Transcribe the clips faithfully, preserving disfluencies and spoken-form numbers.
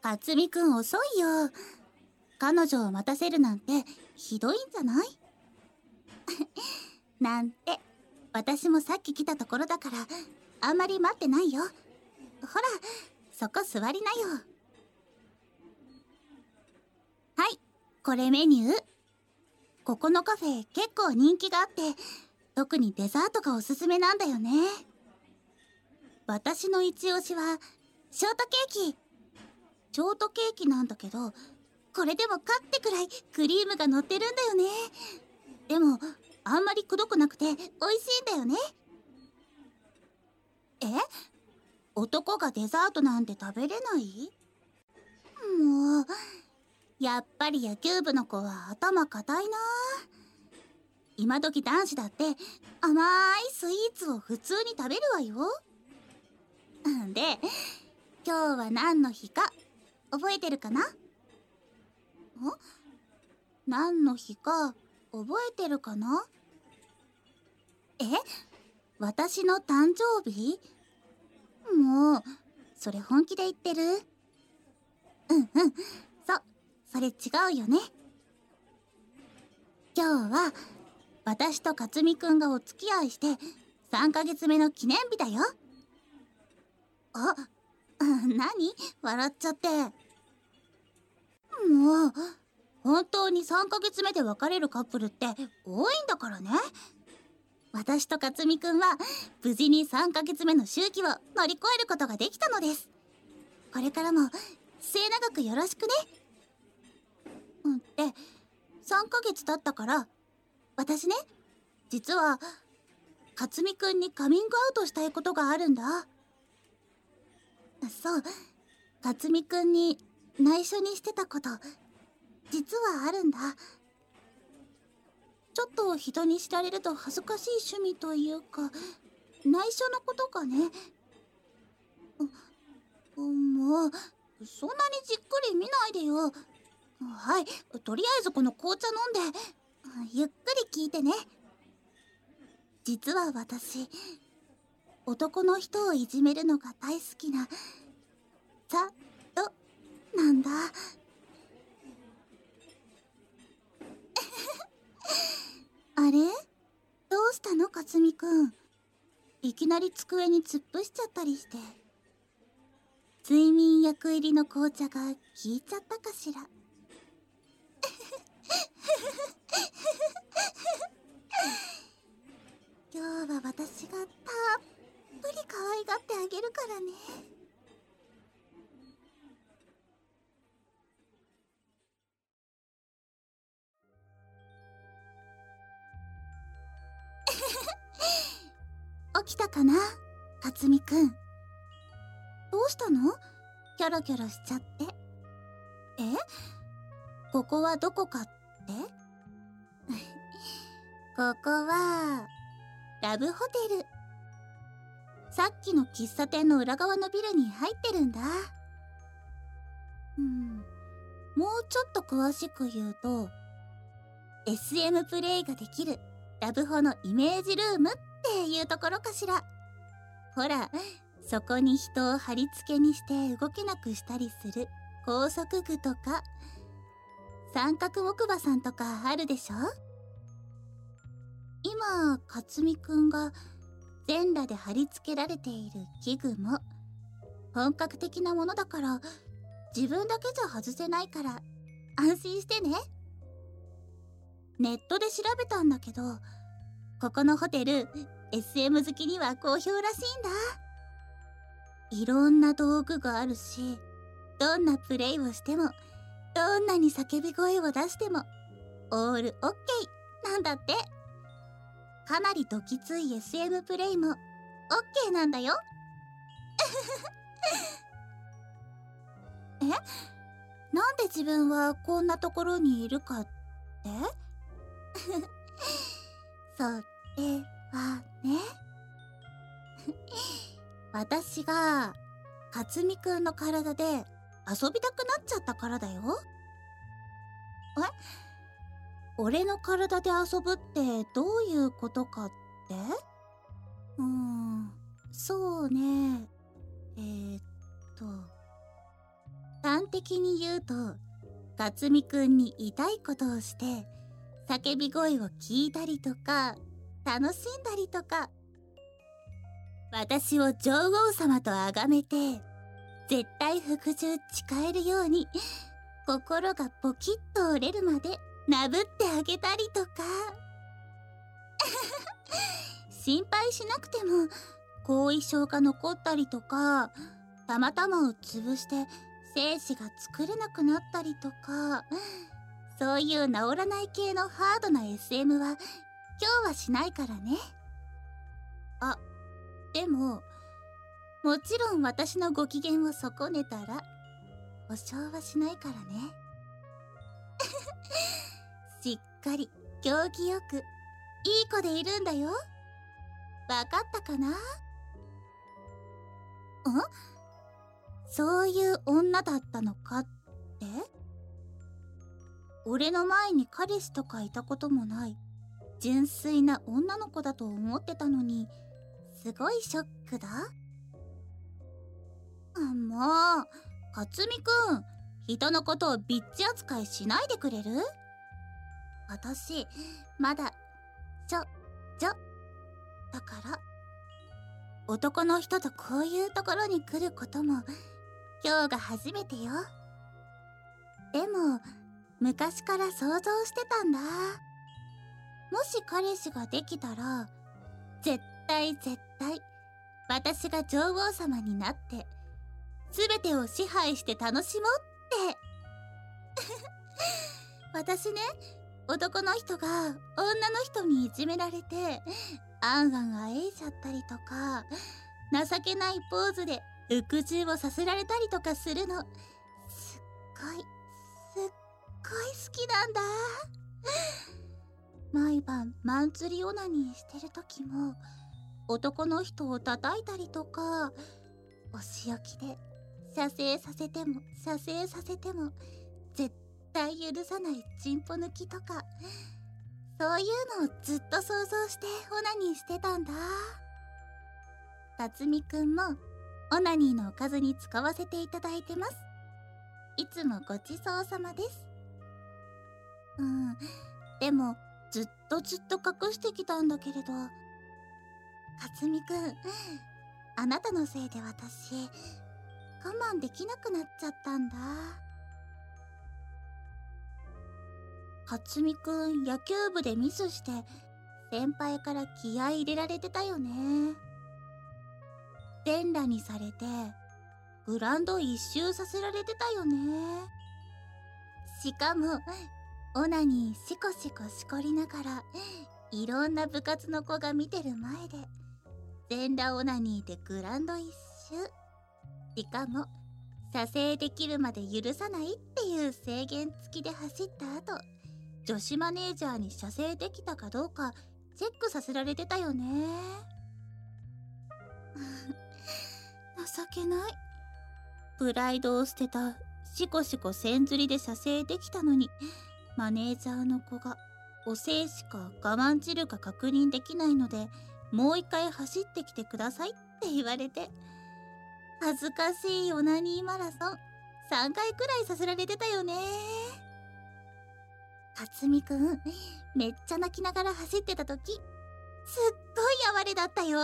克実くん遅いよ。彼女を待たせるなんてひどいんじゃない？なんて、私もさっき来たところだからあんまり待ってないよ。ほら、そこ座りなよ。はい、これメニュー。ここのカフェ結構人気があって、特にデザートがおすすめなんだよね。私の一押しはショートケーキ。ショートケーキなんだけど、これでもかってくらいクリームが乗ってるんだよね。でもあんまりくどくなくて美味しいんだよね。え？男がデザートなんて食べれない？もう、やっぱり野球部の子は頭固いな。今時男子だって甘いスイーツを普通に食べるわよ。で、今日は何の日か覚えてるかな？ん？何の日か覚えてるかな？え？私の誕生日？もう、それ本気で言ってる？うんうん、そ、それ違うよね。今日は私と克実くんがお付き合いしてさんかげつめの記念日だよ。あ、何？笑っちゃって。もう、本当にさんかげつめで別れるカップルって多いんだからね。私と克実くんは無事にさんかげつめの周期を乗り越えることができたのです。これからも末永くよろしくね。うんって、さんかげつ経ったから私ね、実は克実くんにカミングアウトしたいことがあるんだ。そう、克実くんに内緒にしてたこと実はあるんだ。ちょっと人に知られると恥ずかしい趣味というか、内緒のことがね。もうそんなにじっくり見ないでよ。はい、とりあえずこの紅茶飲んでゆっくり聞いてね。実は私、男の人をいじめるのが大好きなザ・ドなんだ。あれ？どうしたの克実くん。いきなり机に突っ伏しちゃったりして。睡眠薬入りの紅茶が効いちゃったかしら。今日は私がたっぷり可愛がってあげるからね。起きたかな、克実くん。どうしたの？キョロキョロしちゃって。え？ここはどこかって？ここはラブホテル。さっきの喫茶店の裏側のビルに入ってるんだ。うん、もうちょっと詳しく言うと、 エスエム プレイができるラブホのイメージルームっていうところかしら。ほら、そこに人を貼り付けにして動けなくしたりする拘束具とか三角木馬さんとかあるでしょ。今克実くんが全裸で貼り付けられている器具も本格的なものだから、自分だけじゃ外せないから安心してね。ネットで調べたんだけど、ここのホテル エスエム 好きには好評らしいんだ。いろんな道具があるし、どんなプレイをしても、どんなに叫び声を出してもオールオッケーなんだって。かなりドキつい エスエム プレイもオッケーなんだよ。え？なんで自分はこんなところにいるかって？それはね、私が克実くんの体で遊びたくなっちゃったからだよ。え？俺の体で遊ぶってどういうことかって？うーん、そうね。えー、っと、 端的に言うと、勝美くんに痛いことをして、叫び声を聞いたりとか、楽しんだりとか、私を女王様と崇めて、絶対服従誓えるように、心がポキッと折れるまでなぶってあげたりとか。心配しなくても後遺症が残ったりとか、たまたまを潰して精子が作れなくなったりとか、そういう治らない系のハードな エスエム は今日はしないからね。あ、でももちろん私のご機嫌を損ねたら保証はしないからね。しっかり行儀よくいい子でいるんだよ。わかったかな？ん？そういう女だったのかって？俺の前に彼氏とかいたこともない純粋な女の子だと思ってたのに、すごいショックだ。あ、もう勝美くん、人のことをビッチ扱いしないでくれる？私まだちょちょだから。男の人とこういうところに来ることも今日が初めてよ。でも昔から想像してたんだ。もし彼氏ができたら絶対絶対私が女王様になって全てを支配して楽しもうって。私ね、男の人が女の人にいじめられてあんあんあえいちゃったりとか、情けないポーズで服従をさせられたりとかするの、すっごいすっごい好きなんだ。毎晩マンツリオナニーしてる時も男の人を叩いたりとか、お仕置きで射精させても射精させても絶対許さないチンポ抜きとか、そういうのをずっと想像してオナニーしてたんだ。辰巳くんもオナニーのおかずに使わせていただいてます。いつもごちそうさまです。うん、でもずっとずっと隠してきたんだけれど、勝美くん、あなたのせいで私我慢できなくなっちゃったんだ。勝美くん野球部でミスして先輩から気合い入れられてたよね。全裸にされてグラウンド一周させられてたよね。しかもオナニーシコシコしこりながらいろんな部活の子が見てる前で全裸オナニーでグラウンド一周、しかも射精できるまで許さないっていう制限付きで走った後、女子マネージャーに射精できたかどうかチェックさせられてたよね。情けない。プライドを捨てたシコシコ線釣りで射精できたのに、マネージャーの子がお精子か我慢汁か確認できないのでもう一回走ってきてくださいって言われて、恥ずかしいオナニーマラソンさんかいくらいさせられてたよね。勝美くんめっちゃ泣きながら走ってた時、すっごい哀れだったよ。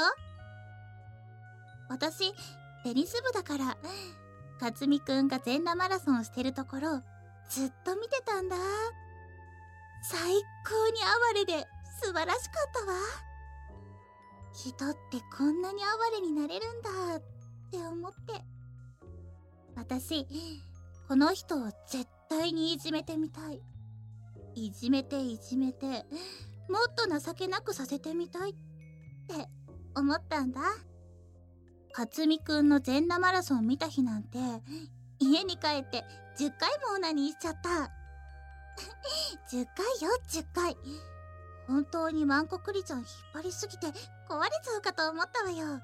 私テニス部だから、勝美くんが全裸マラソンしてるところずっと見てたんだ。最高に哀れで素晴らしかったわ。人ってこんなに哀れになれるんだって思って、私この人を絶対にいじめてみたい。いじめていじめてもっと情けなくさせてみたいって思ったんだ。勝美くんの全裸マラソン見た日なんて家に帰ってじゅっかいもオナニーしちゃった。じゅっかいよじゅっかい。本当にワンコクリちゃん引っ張りすぎて壊れちゃうかと思ったわよ。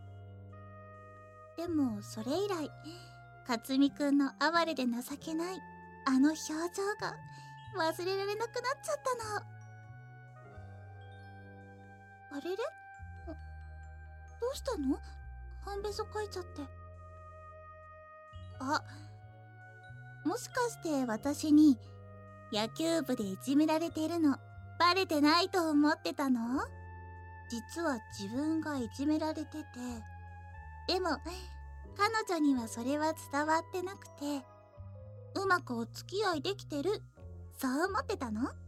でもそれ以来勝美くんの哀れで情けないあの表情が忘れられなくなっちゃったの。あれれ？どうしたの？半べそかいちゃって。あ、 もしかして私に野球部でいじめられてるのバレてないと思ってたの？実は自分がいじめられてて、でも彼女にはそれは伝わってなくて、うまくお付き合いできてる、そう思ってたの？残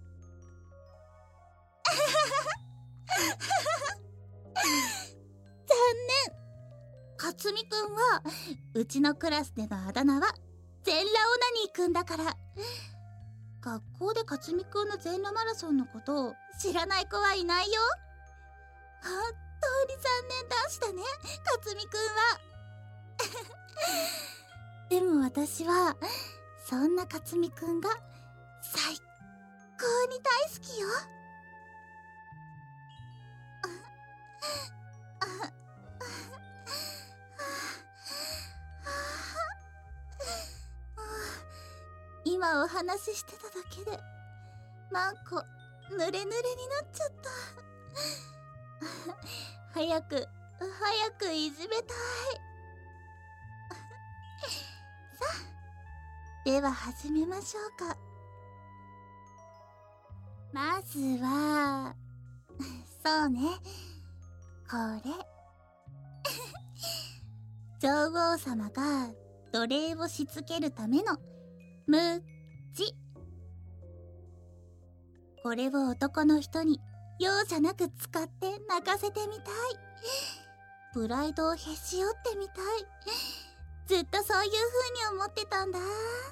念。克実くんはうちのクラスでのあだ名は全裸オナニーくんだから。学校で克実くんの全裸マラソンのことを知らない子はいないよ。本当に残念男子だね、克実くんは。でも私はそんな克実くんが最高に大好きよ。今お話ししてただけでマンコ濡れ濡れになっちゃった。早く早くいじめたい。さあ、では始めましょうか。まずはそうね、これ女王様が奴隷をしつけるためのムチ。これを男の人に容赦なく使って泣かせてみたい。プライドをへし折ってみたい。ずっとそういう風に思ってたんだ。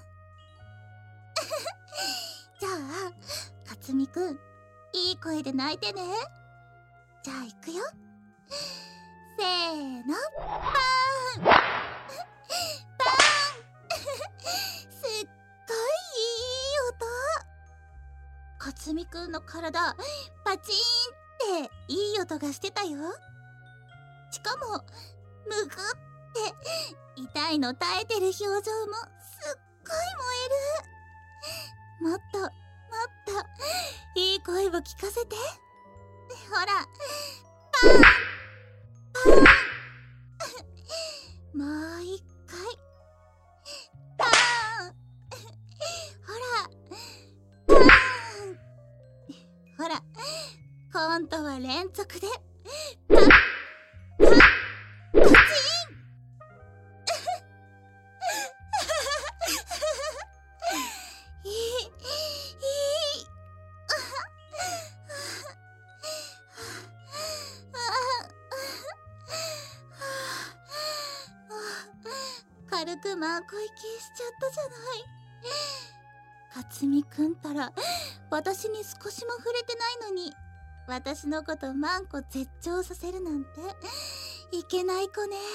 じゃあ克実くん、いい声で泣いてね。じゃあ行くよ。せーの、バーンバーンすっごいいい音。克実くんの体パチーンっていい音がしてたよ。しかもむぐって痛いの耐えてる表情もすっごい燃える。もっともっといい声を聞かせて。ほら、パーンパーンもう一回パーンほらパーンほら、今度は連続でパッパッパチンいいいい軽くマンコ息しちゃったじゃない。克実くんたら私に少しも触れてないのに、私のことマンコ絶頂させるなんていけない子ね。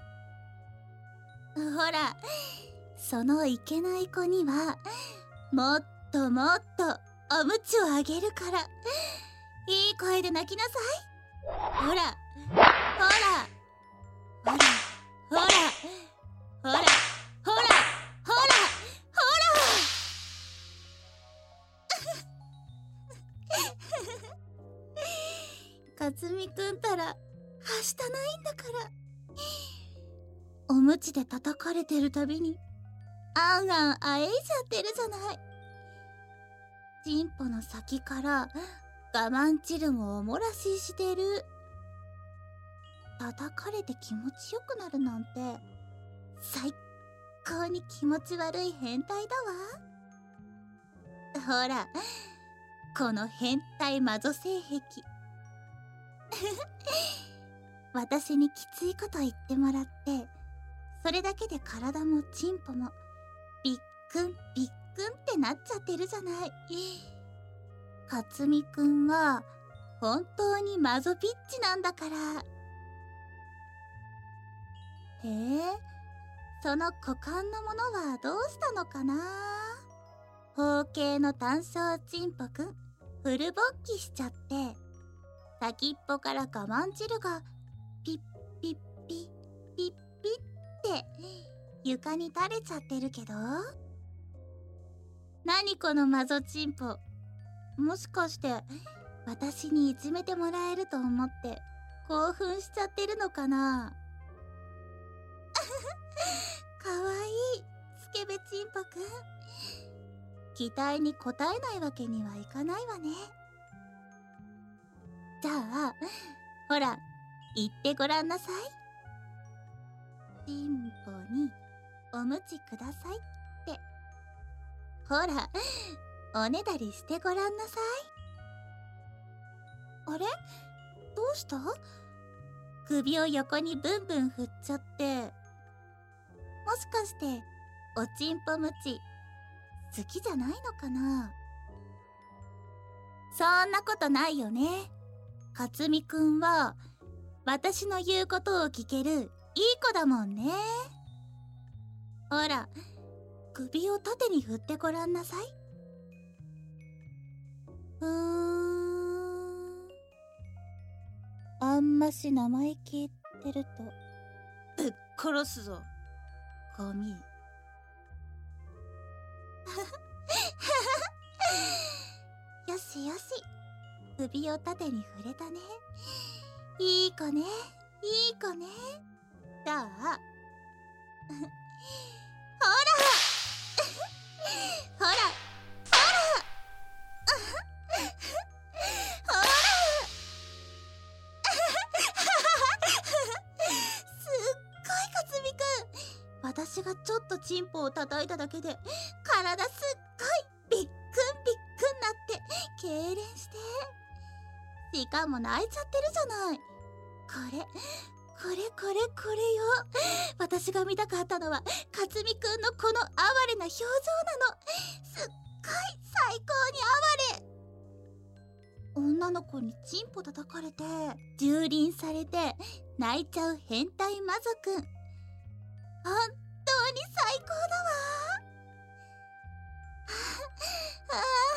ほら、そのいけない子にはもっともっとおむつをあげるから、いい声で泣きなさい。ほらほらほらほらほらほらほらほら克実くんたらはしたないんだから。おむつで叩かれてるたびにあんあんあえいじゃってるじゃない。チンポの先から我慢汁もおもらししてる。叩かれて気持ちよくなるなんて最高に気持ち悪い変態だわ。ほら、この変態マゾ性癖私にきついこと言ってもらって、それだけで体もチンポもビックンビックンってなっちゃってるじゃない。克実くんは本当にマゾピッチなんだから。へえ、その股間のものはどうしたのかな。包茎の単小チンポくんフル勃起しちゃって、先っぽから我慢汁がピッピッピッピッピッって床に垂れちゃってるけど。何このマゾチンポ、もしかして私にいじめてもらえると思って興奮しちゃってるのかな。かわいいスケベチンぽくん。期待に応えないわけにはいかないわね。じゃあ、ほら、言ってごらんなさい。ちんぽにおむちくださいって。ほら、おねだりしてごらんなさい。あれ？どうした？首を横にブンブン振っちゃって。もしかして、おちんぽむち、好きじゃないのかな？そんなことないよね。かつみくんは、私の言うことを聞けるいい子だもんね。ほら、首を縦に振ってごらんなさい。うーん。あんまし生意気言ってると、ぶっ殺すぞ、ゴミ。よしよし、首を縦に触れたね。いい子ね、いい子ね。じゃあ、ほらほらほらほらすっごいかつみくん、私がちょっとチンポを叩いただけで体すっごいびっくんびっくんなって痙攣して、しかも泣いちゃってるじゃない。これこれこれこれよ。私が見たかったのはかつみくんのこの哀れな表情なの。すっごい最高に哀れ。女の子にチンポ叩かれて蹂躙されて泣いちゃう変態魔族。本当に最高だわ。ああ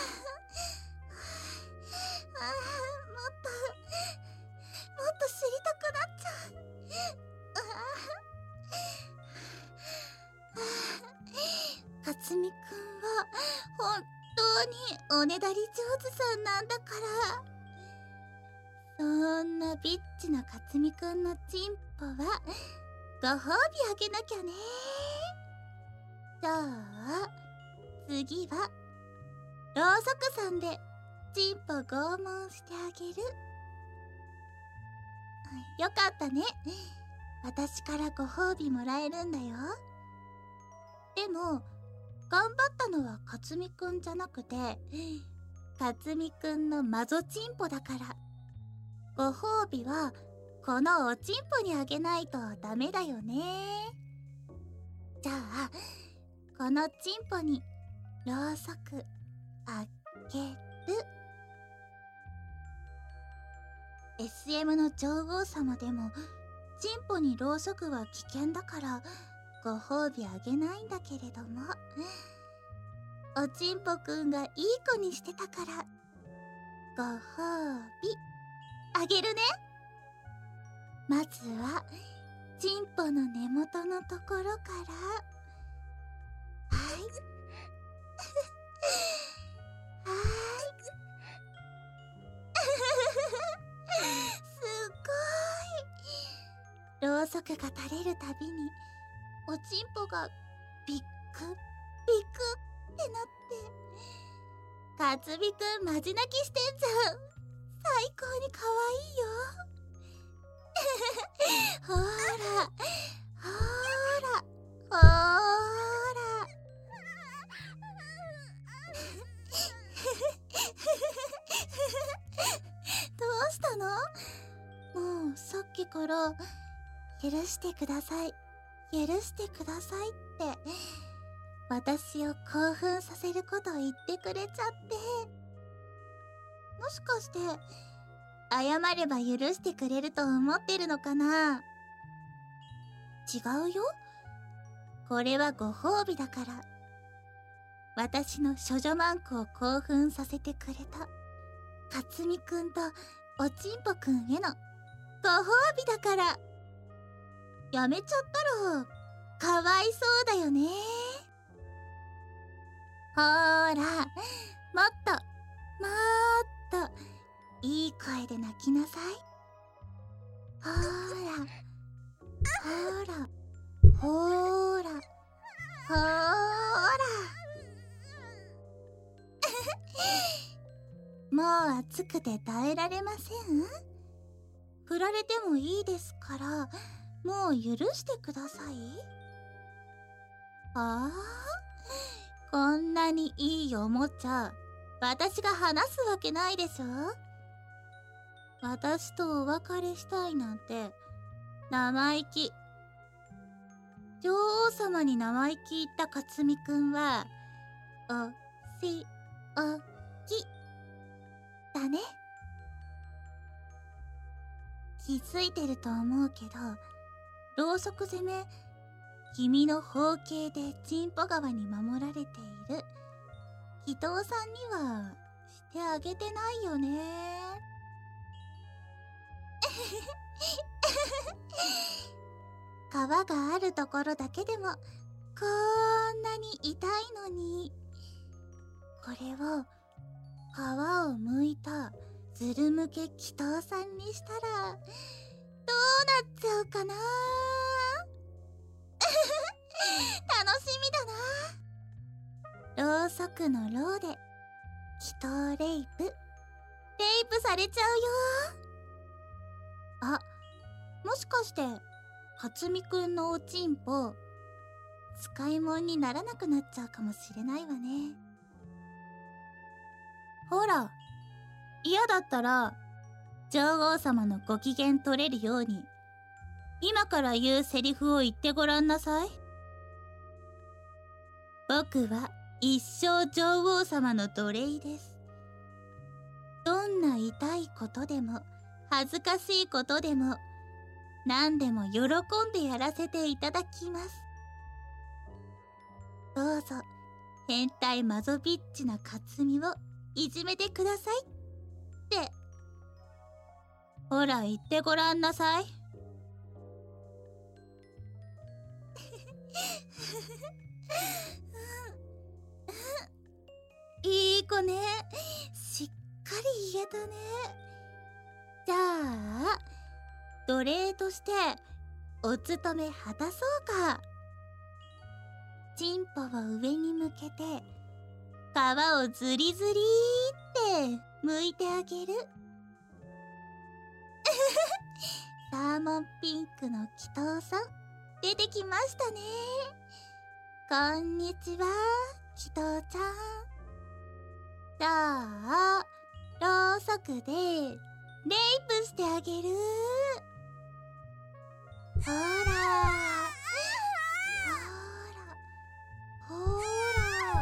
ああ、もっともっと知りたくなっちゃう。かつみくんは本当におねだり上手さんなんだから。そんなビッチなかつみくんのチンポはご褒美あげなきゃね。じゃあ次はろうそくさんでチンポ拷問してあげる。よかったね。私からご褒美もらえるんだよ。でも頑張ったのはかつみくんじゃなくて、かつみくんのマゾチンポだから、ご褒美はこのおちんぽにあげないとダメだよね。じゃあこのチンポにろうそくあげる。 エスエム の女王様でもチンポにろうそくは危険だからご褒美あげないんだけれども、おちんぽくんがいい子にしてたからご褒美あげるね。まずはチンポの根元のところから。はいはいすごい。ろうそくが垂れるたびにおちんぽがビックビクってなって、かつみくんマジ泣きしてんじゃん。最高にかわいいよ。ほーらほーらほーらどうしたの？もうさっきから許してください許してくださいって私を興奮させること言ってくれちゃって、もしかして謝れば許してくれると思ってるのかな？違うよ。これはご褒美だから。私の処女マンコを興奮させてくれたかつみくんとおちんぽくんへのご褒美だから。やめちゃったらかわいそうだよね。ほーら、もっともーっといい声で泣きなさい。ほーらほーらほーらほーらもう暑くて耐えられません？振られてもいいですから、もう許してください。ああ、こんなにいいおもちゃ、私が話すわけないでしょ。私とお別れしたいなんて生意気。女王様に生意気言った克実くんはおしおきだね。気づいてると思うけど、ろうそく攻め、君の包茎でチンポ川に守られている祈祷さんにはしてあげてないよね。皮があるところだけでもこんなに痛いのに、これを皮を剥いたズル向け祈祷さんにしたらどうなっちゃうかな。楽しみだな。ろうそくのろうで祈祷レイプレイプされちゃうよ。あ、もしかして克実くんのおちんぽ使い物にならなくなっちゃうかもしれないわね。ほら、嫌だったら女王様のご機嫌取れるように今から言うセリフを言ってごらんなさい。僕は一生女王様の奴隷です。どんな痛いことでも恥ずかしいことでも何でも喜んでやらせていただきます。どうぞ変態マゾビッチな克実をいじめてくださいって。ほら言ってごらんなさい。いい子ね。しっかり言えたね。じゃあ奴隷としてお務め果たそうか。チンポを上に向けて皮をズリズリって剥いてあげる。サーモンピンクの祈祷さん出てきましたね。こんにちは祈祷ちゃん。じゃあろうそくでレイプしてあげる。ほらほらほら。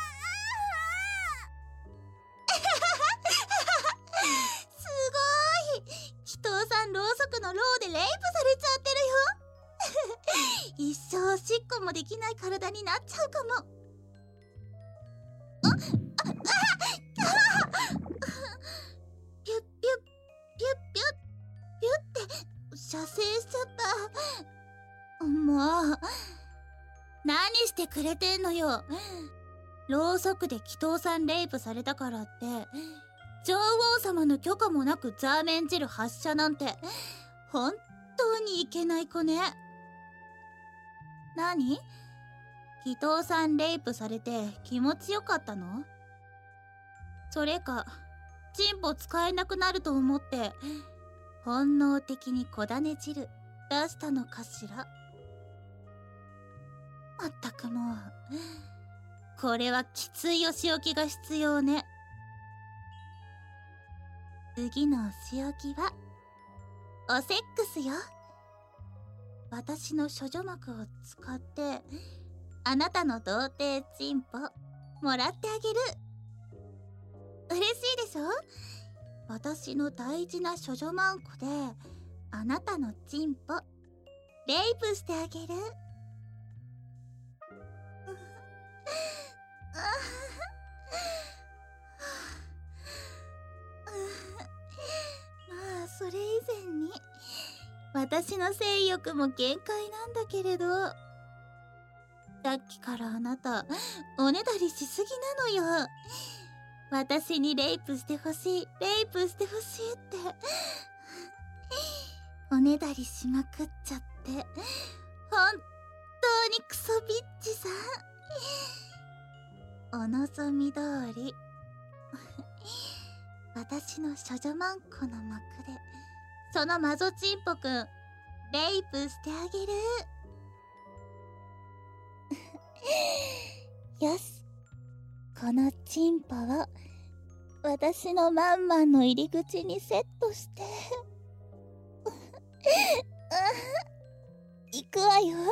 すごい。祈祷さんろうそくのろうでレイプされちゃってるよ。一生おしっこもできない体になっちゃうかも。ああああピュッピュッピュッピュッピュッって射精しちゃった。もう何してくれてんのよ。ろうそくで祈祷さんレイプされたからって女王様の許可もなくザーメン汁発射なんて本当にいけない子ね。何？祈祷さんレイプされて気持ちよかったの？それかチンポ使えなくなると思って本能的に小種汁出したのかしら。まったくもうこれはきついお仕置きが必要ね。次のお仕置きはおセックスよ。私の処女膜を使ってあなたの童貞チンポもらってあげる。嬉しいでしょ。私の大事な処女マンコであなたのチンポレイプしてあげる。まあそれ以前に私の性欲も限界なんだけれど、さっきからあなたおねだりしすぎなのよ。私にレイプしてほしいレイプしてほしいっておねだりしまくっちゃって本当にクソビッチさん。お望み通り私の処女マンコの幕でそのマゾチンポくんレイプしてあげる。よし、このチンポを私のマンマンの入り口にセットして行くわよ。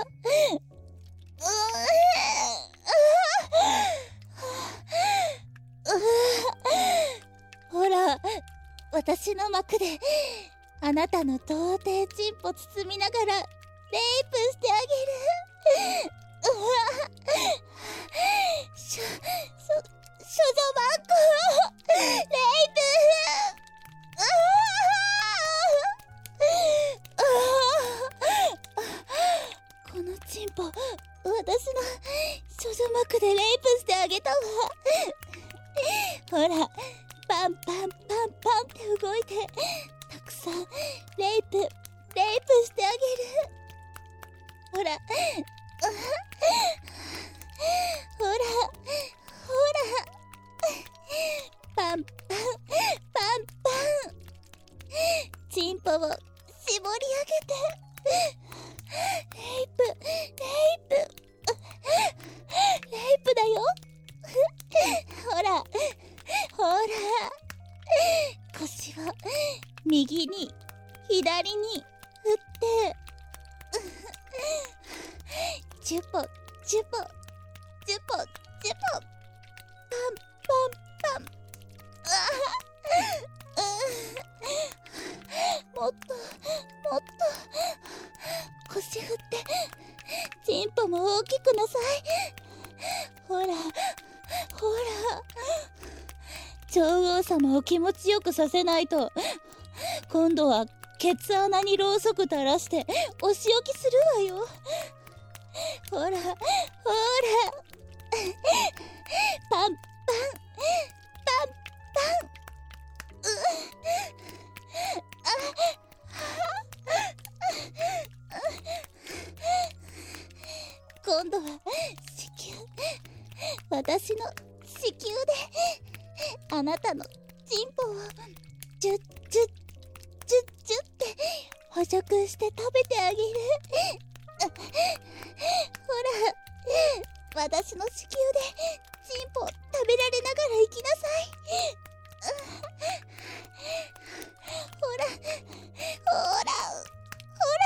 ほら、私の幕であなたの童貞チンポ包みながらレイプしてあげる。うわしょ、しょ、少女マンコレイプ。このチンポ、私の少女幕でレイプしてあげたわ。ほら、パンパンパンパンって動いてたくさんレイプレイプしてあげる。ほらほらほら、パンパンパンパン、チンポを絞り上げてレイプレイプレイプだよ。ほらほら、腰を右に左に振ってジュポジュポジュポジュポ、パンパンパン、ああ、もっともっと腰振ってチンポも大きくなさい。ほらほら、女王様を気持ちよくさせないと今度はケツ穴にろうそく垂らしてお仕置きするわよ。ほらほら、パンパンパンパン、うあ今度は子宮、私の子宮であなたのチンポをジュッジュッジュッジュッって捕食して食べてあげる。ほら、私の子宮でチンポ食べられながら行きなさい。ほらほらほら、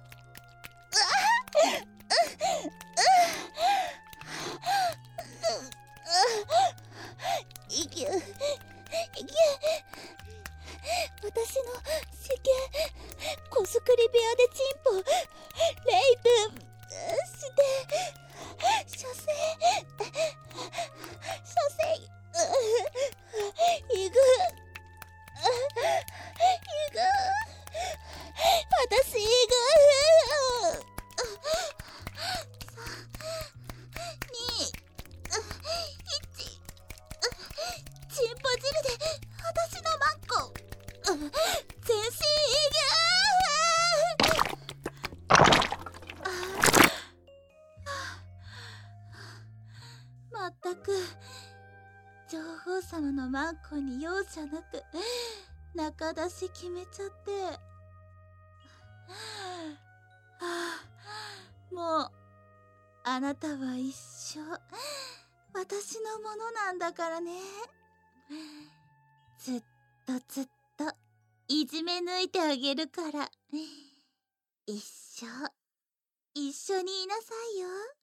いきゅいきゅ、私の子宮子作り部屋でチンポレイプして射精射精いぐいぐ、私いぐチンポ汁で私のマンコ全身いぐ。まったく女王様のマンコに容赦なく中出し決めちゃって、はあ、もうあなたは一生私のものなんだからね。ずっとずっといじめ抜いてあげるから、一生一緒にいなさいよ。